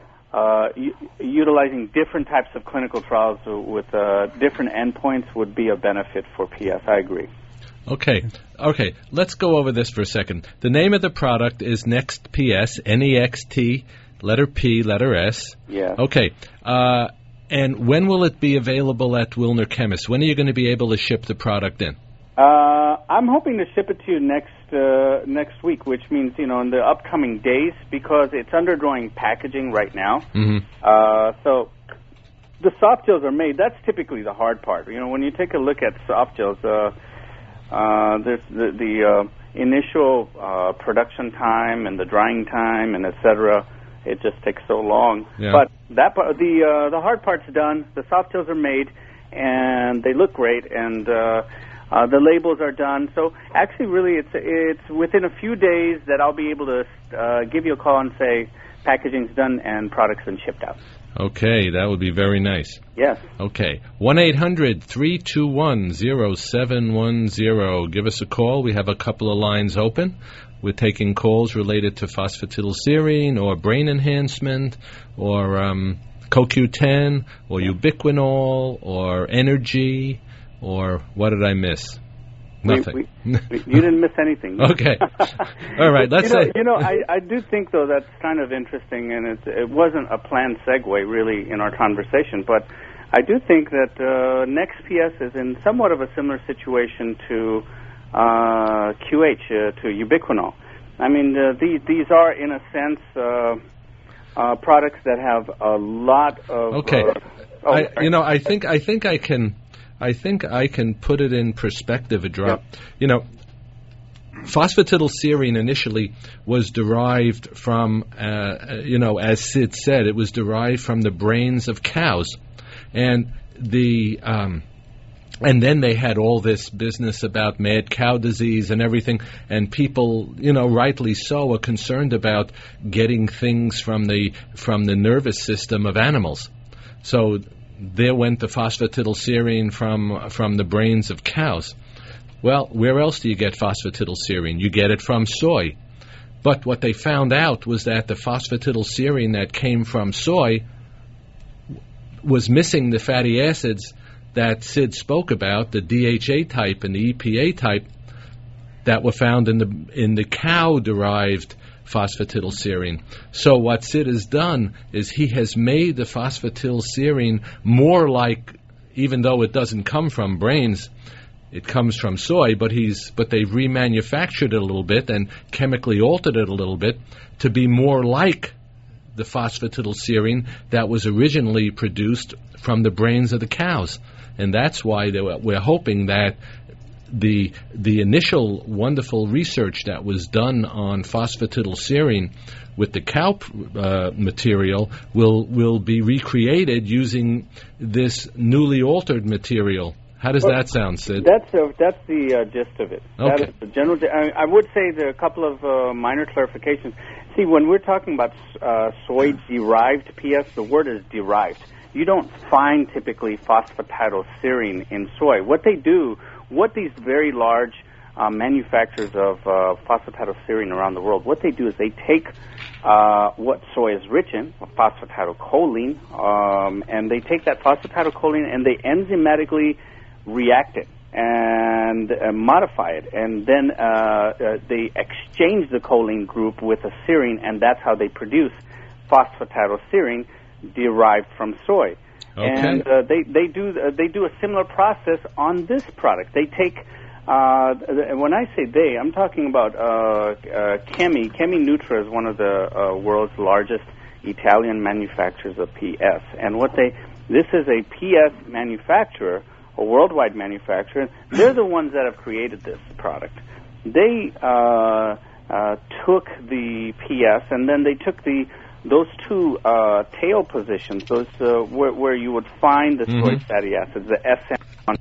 Uh, u- utilizing different types of clinical trials with uh, different endpoints would be a benefit for P S. I agree. Okay. Okay. Let's go over this for a second. The name of the product is Next P S, N E X T, letter P, letter S. Yeah. Okay. Uh, and when will it be available at Wilner Chemist? When are you going to be able to ship the product in? Uh, I'm hoping to ship it to you next uh, next week, which means, you know, in the upcoming days, because it's undergoing packaging right now. Mm-hmm. Uh, so the soft gels are made. That's typically the hard part. You know, when you take a look at soft gels, uh, uh, there's the, the uh, initial uh, production time and the drying time and et cetera. It just takes so long. Yeah. But that part, the uh, the hard part's done. The soft gels are made, and they look great, and uh, Uh, the labels are done. So actually, really, it's it's within a few days that I'll be able to uh, give you a call and say packaging's done and product's been shipped out. Okay, that would be very nice. Yes. Okay. one eight hundred three two one zero seven one zero. Give us a call. We have a couple of lines open. We're taking calls related to phosphatidylserine or brain enhancement or um, C O Q ten or ubiquinol or energy. Or what did I miss? Nothing. We, we, we, you didn't miss anything. Okay. All right. Let's you know, say. You know, I, I do think, though, that's kind of interesting, and it, it wasn't a planned segue, really, in our conversation. But I do think that uh, Next P S is in somewhat of a similar situation to uh, Q H, uh, to ubiquinol. I mean, uh, these, these are, in a sense, uh, uh, products that have a lot of... Okay. Uh, oh, I, you know, I think I think I can... I think I can put it in perspective a drop. Yep. You know, phosphatidylserine initially was derived from, uh, you know, as Sid said, it was derived from the brains of cows. And the um, and then they had all this business about mad cow disease and everything, and people, you know, rightly so, are concerned about getting things from the from the nervous system of animals. So there went the phosphatidylserine from from the brains of cows. Well, where else do you get phosphatidylserine? You get it from soy. But what they found out was that the phosphatidylserine that came from soy was missing the fatty acids that Sid spoke about, the D H A type and the E P A type, that were found in the in the cow-derived phosphatidylserine. So what Sid has done is he has made the phosphatidylserine more like, even though it doesn't come from brains, it comes from soy, but he's but they've remanufactured it a little bit and chemically altered it a little bit to be more like the phosphatidylserine that was originally produced from the brains of the cows. And that's why they were, we're hoping that the the initial wonderful research that was done on phosphatidylserine with the cow uh, material will will be recreated using this newly altered material. How does well, that sound, Sid? That's uh, that's the uh, gist of it. Okay. That is the general. I, I would say there are a couple of uh, minor clarifications. See, when we're talking about uh, soy-derived P S, the word is derived. You don't find typically phosphatidylserine in soy. What they do, what these very large uh, manufacturers of uh, phosphatidylserine around the world, what they do is they take uh, what soy is rich in, phosphatidylcholine, um, and they take that phosphatidylcholine and they enzymatically react it and uh, modify it, and then uh, uh, they exchange the choline group with a serine, and that's how they produce phosphatidylserine derived from soy. Okay. And uh, they they do uh, they do a similar process on this product. They take uh, when I say they, I'm talking about uh, uh, Chemi. Chemi Nutra is one of the uh, world's largest Italian manufacturers of P S, and what they this is a P S manufacturer, a worldwide manufacturer. They're the ones that have created this product. They uh, uh, took the P S and then they took the those two uh, tail positions, those uh, where, where you would find the mm-hmm. soy fatty acids, the S M one.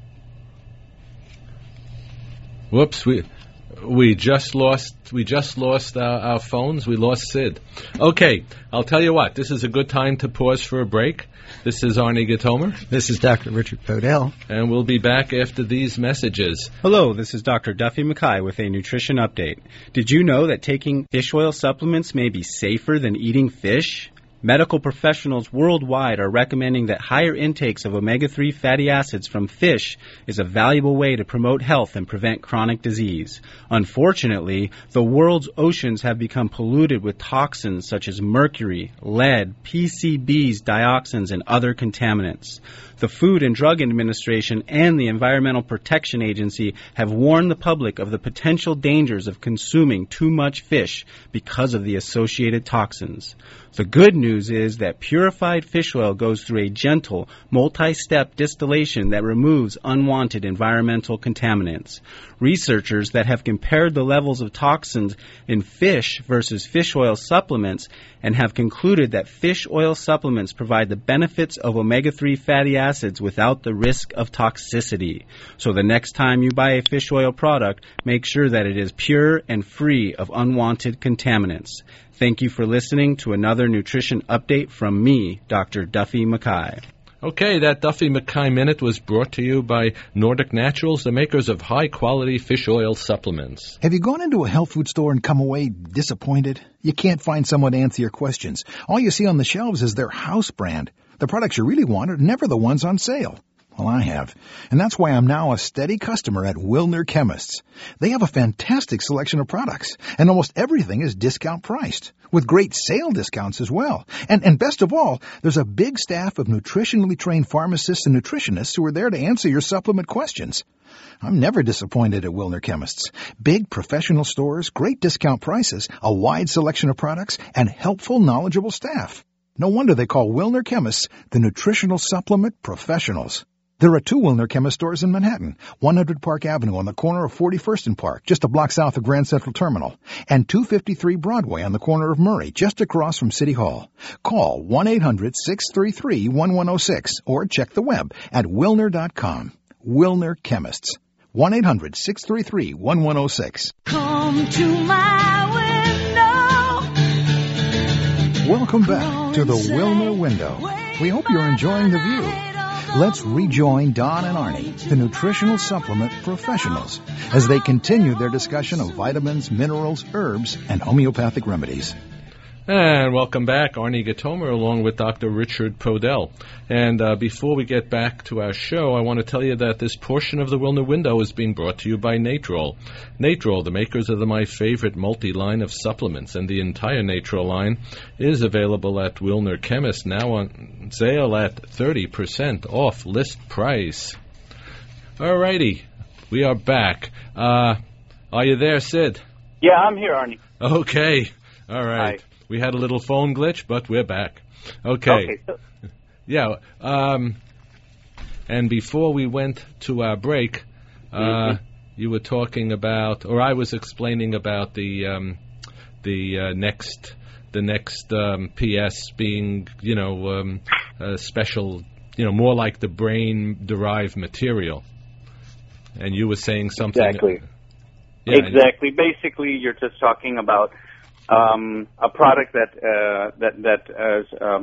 Whoops, we we just lost we just lost uh, our phones. We lost Sid. Okay, I'll tell you what. This is a good time to pause for a break. This is Arnie Gatomer. This is Doctor Richard Podell. And we'll be back after these messages. Hello, this is Doctor Duffy McKay with a nutrition update. Did you know that taking fish oil supplements may be safer than eating fish? Medical professionals worldwide are recommending that higher intakes of omega three fatty acids from fish is a valuable way to promote health and prevent chronic disease. Unfortunately, the world's oceans have become polluted with toxins such as mercury, lead, P C Bs, dioxins, and other contaminants. The Food and Drug Administration and the Environmental Protection Agency have warned the public of the potential dangers of consuming too much fish because of the associated toxins. The good news is that purified fish oil goes through a gentle, multi-step distillation that removes unwanted environmental contaminants. Researchers that have compared the levels of toxins in fish versus fish oil supplements and have concluded that fish oil supplements provide the benefits of omega three fatty acids without the risk of toxicity. So the next time you buy a fish oil product, make sure that it is pure and free of unwanted contaminants. Thank you for listening to another nutrition update from me, Doctor Duffy McKay. Okay, that Duffy McKay Minute was brought to you by Nordic Naturals, the makers of high-quality fish oil supplements. Have you gone into a health food store and come away disappointed? You can't find someone to answer your questions. All you see on the shelves is their house brand. The products you really want are never the ones on sale. Well, I have. And that's why I'm now a steady customer at Wilner Chemists. They have a fantastic selection of products, and almost everything is discount priced, with great sale discounts as well. And, and best of all, there's a big staff of nutritionally trained pharmacists and nutritionists who are there to answer your supplement questions. I'm never disappointed at Wilner Chemists. Big professional stores, great discount prices, a wide selection of products, and helpful, knowledgeable staff. No wonder they call Wilner Chemists the nutritional supplement professionals. There are two Wilner Chemist stores in Manhattan, one hundred Park Avenue on the corner of forty-first and Park, just a block south of Grand Central Terminal, and two fifty-three Broadway on the corner of Murray, just across from City Hall. Call one eight hundred six three three one one zero six or check the web at wilner dot com. Wilner Chemists. one eight hundred six three three one one zero six. Come to my window. Welcome back to the Wilner Window. We hope you're enjoying the view. Let's rejoin Don and Arnie, the nutritional supplement professionals, as they continue their discussion of vitamins, minerals, herbs, and homeopathic remedies. And welcome back, Arnie Gatomer, along with Doctor Richard Podell. And uh, before we get back to our show, I want to tell you that this portion of the Wilner Window is being brought to you by Natrol. Natrol, the makers of the My Favorite multi-line of supplements, and the entire Natrol line is available at Wilner Chemist, now on sale at thirty percent off list price. All righty, we are back. Uh, are you there, Sid? Yeah, I'm here, Arnie. Okay, all right. Hi. We had a little phone glitch, but we're back. Okay. Okay. So- yeah. Um, and before we went to our break, uh, mm-hmm. you were talking about, or I was explaining about the um, the uh, next the next um, P S being, you know, um, a special, you know, more like the brain-derived material. And you were saying something. Exactly. Yeah, exactly. Basically, you're just talking about Um, a product that uh, that that is um,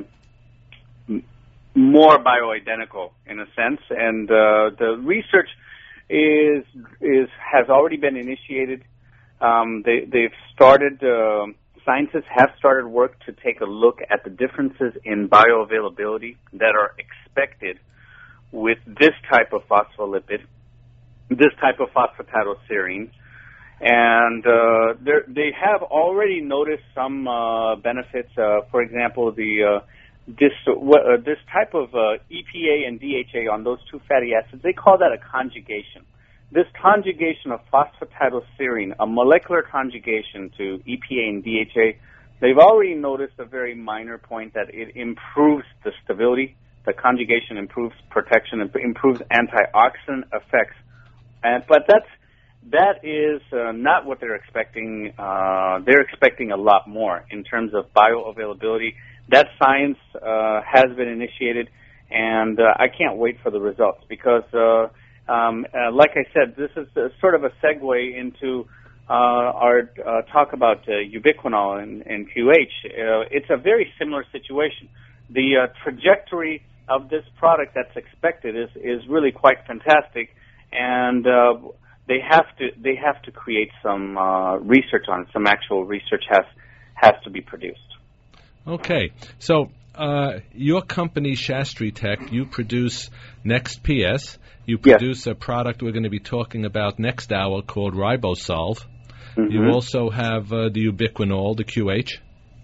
m- more bioidentical in a sense, and uh, the research is is has already been initiated. Um, they they've started. Uh, scientists have started work to take a look at the differences in bioavailability that are expected with this type of phospholipid, this type of phosphatidylserine. And uh, they have already noticed some uh, benefits. Uh, for example, the uh, this uh, this type of uh, E P A and D H A on those two fatty acids, they call that a conjugation. This conjugation of phosphatidylserine, a molecular conjugation to E P A and D H A, they've already noticed a very minor point that it improves the stability. The conjugation improves protection, it improves antioxidant effects, and but that's That is uh, not what they're expecting. Uh, they're expecting a lot more in terms of bioavailability. That science uh, has been initiated, and uh, I can't wait for the results because, uh, um, uh, like I said, this is a, sort of a segue into uh, our uh, talk about uh, ubiquinol and, and Q H. Uh, it's a very similar situation. The uh, trajectory of this product that's expected is, is really quite fantastic, and uh, They have to. They have to create some uh, research on it. Some actual research has has to be produced. Okay, so uh, your company, Shastri Tech, you produce Next P S. You produce yes. a product we're going to be talking about next hour called Ribosolve. Mm-hmm. You also have uh, the ubiquinol, the Q H.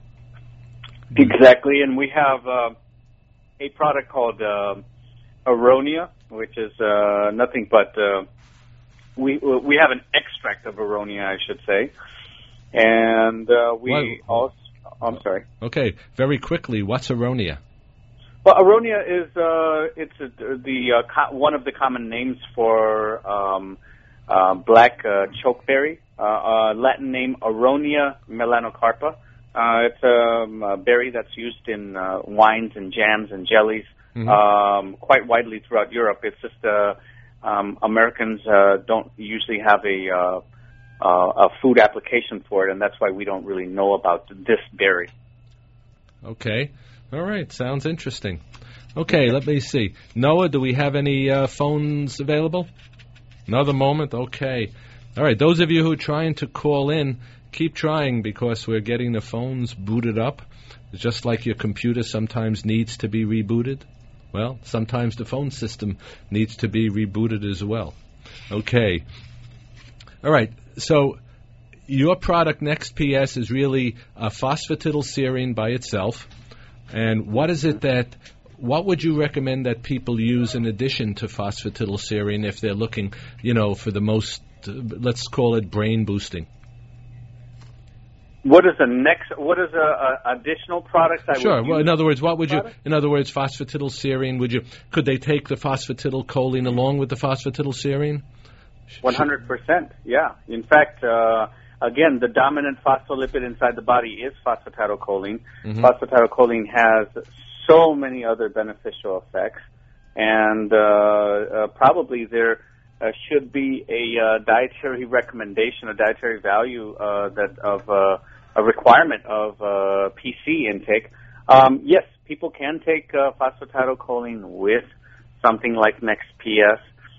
Exactly, and we have uh, a product called uh, Aronia, which is uh, nothing but. Uh, We we have an extract of Aronia, I should say, and uh, we well, also. I'm sorry. Okay, very quickly, what's Aronia? Well, Aronia is uh, it's a, the uh, co- one of the common names for um, uh, black uh, chokeberry. Uh, uh, Latin name Aronia melanocarpa. Uh, it's um, a berry that's used in uh, wines and jams and jellies, mm-hmm. um, quite widely throughout Europe. It's just a Um, Americans uh, don't usually have a uh, uh, a food application for it, and that's why we don't really know about this berry. Okay. All right. Sounds interesting. Okay, let me see. Noah, do we have any uh, phones available? Another moment? Okay. All right. Those of you who are trying to call in, keep trying because we're getting the phones booted up. Just like your computer sometimes needs to be rebooted. Well, sometimes the phone system needs to be rebooted as well. Okay. All right. So your product, Next P S, is really a phosphatidylserine by itself. And what is it that, what would you recommend that people use in addition to phosphatidylserine if they're looking, you know, for the most, uh, let's call it brain boosting? What is the next? What is a, a additional product I Sure. would Well, use? in other words, what would you? Product? In other words, phosphatidylserine. Would you? Could they take the phosphatidylcholine along with the phosphatidylserine? One hundred percent. Yeah. In fact, uh, again, the dominant phospholipid inside the body is phosphatidylcholine. Mm-hmm. Phosphatidylcholine has so many other beneficial effects, and uh, uh, probably there uh, should be a uh, dietary recommendation, a dietary value uh, that of uh, a requirement of uh, P C intake. Um, yes, people can take uh, phosphatidylcholine with something like NextPS.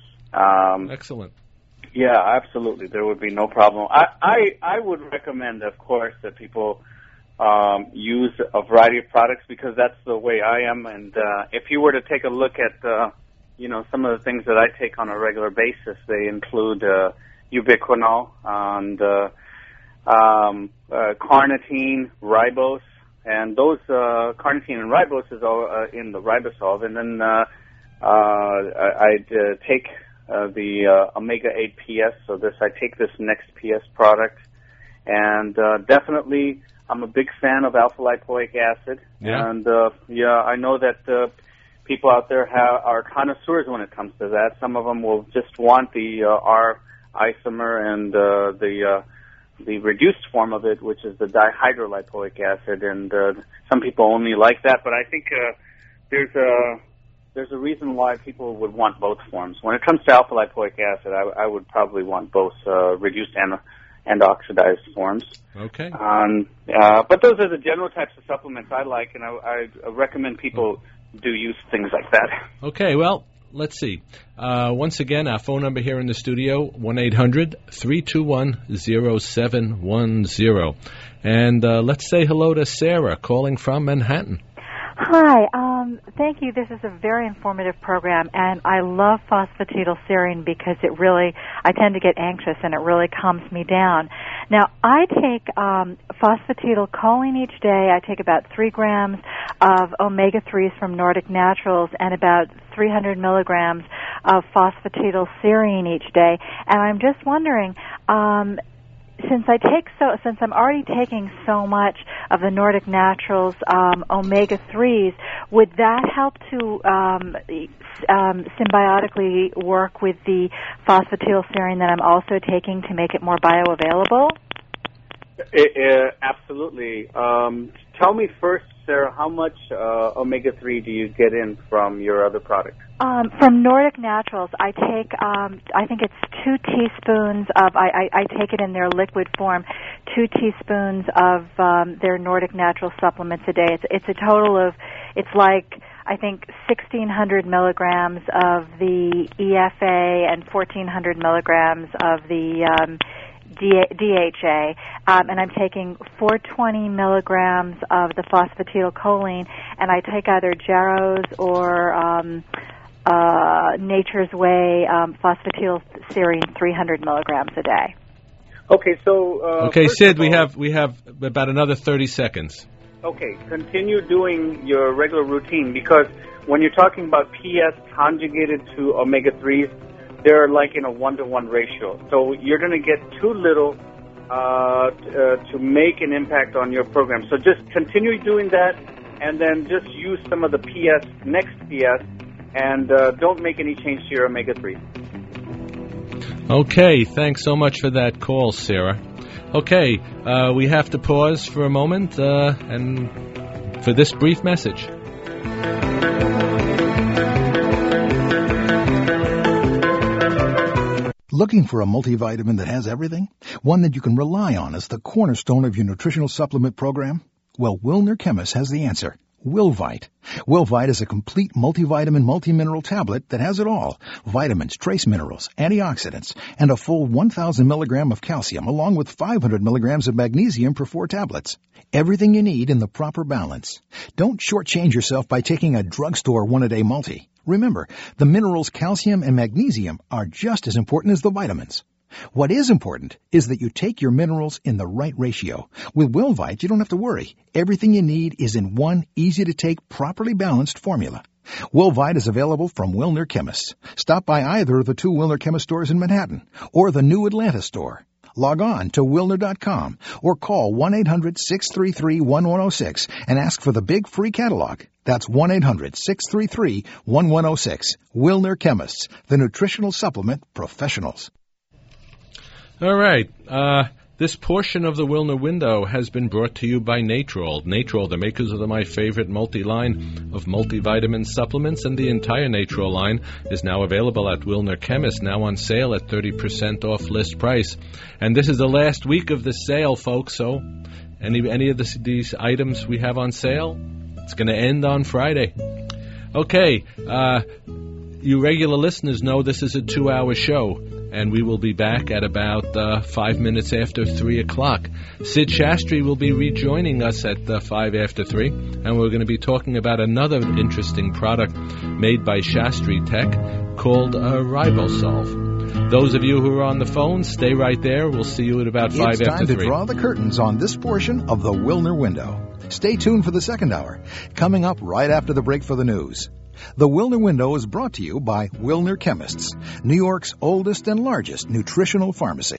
Um, Excellent. Yeah, absolutely. There would be no problem. I, I, I would recommend, of course, that people um, use a variety of products because that's the way I am. And uh, if you were to take a look at, uh, you know, some of the things that I take on a regular basis, they include uh, ubiquinol and uh, um, uh, carnitine, ribose, and those uh, carnitine and ribose is all uh, in the Ribosolve. And then uh, uh, I, I'd uh, take Uh, the uh, omega eight P S, so this I take this NextPS product, and uh, definitely I'm a big fan of alpha lipoic acid, Yeah. and uh, yeah, I know that uh, people out there have, are connoisseurs when it comes to that. Some of them will just want the uh, R isomer and uh, the uh, the reduced form of it, which is the dihydrolipoic acid, and uh, some people only like that, but I think uh, there's a There's a reason why people would want both forms. When it comes to alpha lipoic acid, I, I would probably want both uh, reduced and, and oxidized forms. Okay. Um, uh, but those are the general types of supplements I like, and I, I recommend people do use things like that. Okay, well, let's see. Uh, once again, our phone number here in the studio, one eight hundred, three two one, zero seven one zero. And uh, let's say hello to Sarah, calling from Manhattan. Hi, um, thank you. This is a very informative program, and I love phosphatidylserine because it really, I tend to get anxious, and it really calms me down. Now, I take um, phosphatidylcholine each day. I take about three grams of omega threes from Nordic Naturals and about three hundred milligrams of phosphatidylserine each day. And I'm just wondering, um, Since I take so, since I'm already taking so much of the Nordic Naturals um, omega threes, would that help to um, um, symbiotically work with the phosphatidylserine that I'm also taking to make it more bioavailable? It, uh, absolutely. Um, tell me first, Sarah, how much uh, omega three do you get in from your other product? Um, from Nordic Naturals, I take, um, I think it's two teaspoons of, I, I, I take it in their liquid form, two teaspoons of um, their Nordic Natural supplements a day. It's, it's a total of, it's like, I think, sixteen hundred milligrams of the E F A and fourteen hundred milligrams of the um, D H A, um, and I'm taking four hundred twenty milligrams of the phosphatidylcholine, and I take either Jarrow's or um, uh, Nature's Way um, phosphatidylserine three hundred milligrams a day. Okay, so uh, okay, first Sid, of we all- have we have about another thirty seconds. Okay, continue doing your regular routine because when you're talking about P S conjugated to omega threes, they're like in a one-to-one ratio. So you're going to get too little uh, uh, to make an impact on your program. So just continue doing that and then just use some of the P S, NextPS, and uh, don't make any change to your omega three. Okay, thanks so much for that call, Sarah. Okay, uh, we have to pause for a moment uh, and for this brief message. Looking for a multivitamin that has everything? One that you can rely on as the cornerstone of your nutritional supplement program? Well, Wilner Chemist has the answer. Wilvite. Wilvite is a complete multivitamin multimineral tablet that has it all. Vitamins, trace minerals, antioxidants, and a full one thousand milligram of calcium along with five hundred milligrams of magnesium per four tablets. Everything you need in the proper balance. Don't shortchange yourself by taking a drugstore one-a-day multi. Remember, the minerals calcium and magnesium are just as important as the vitamins. What is important is that you take your minerals in the right ratio. With Wilvite, you don't have to worry. Everything you need is in one easy-to-take, properly balanced formula. Wilvite is available from Wilner Chemists. Stop by either of the two Wilner Chemist stores in Manhattan or the new Atlanta store. Log on to Wilner dot com or call one eight hundred six three three one one zero six and ask for the big free catalog. That's one eight hundred six three three one one zero six. Wilner Chemists, the nutritional supplement professionals. All right. Uh, this portion of the Wilner Window has been brought to you by Natrol. Natrol, the makers of the My Favorite multi-line of multivitamin supplements, and the entire Natrol line is now available at Wilner Chemists, now on sale at thirty percent off list price. And this is the last week of the sale, folks, so any any of this, these items we have on sale, it's going to end on Friday. Okay, uh, you regular listeners know this is a two-hour show, and we will be back at about uh, five minutes after three o'clock. Sid Shastri will be rejoining us at uh, five after three, and we're going to be talking about another interesting product made by Shastri Tech called uh, Ribosolve. Those of you who are on the phone, stay right there. We'll see you at about five it's after three. It's time to draw the curtains on this portion of the Wilner Window. Stay tuned for the second hour, coming up right after the break for the news. The Wilner Window is brought to you by Wilner Chemists, New York's oldest and largest nutritional pharmacy.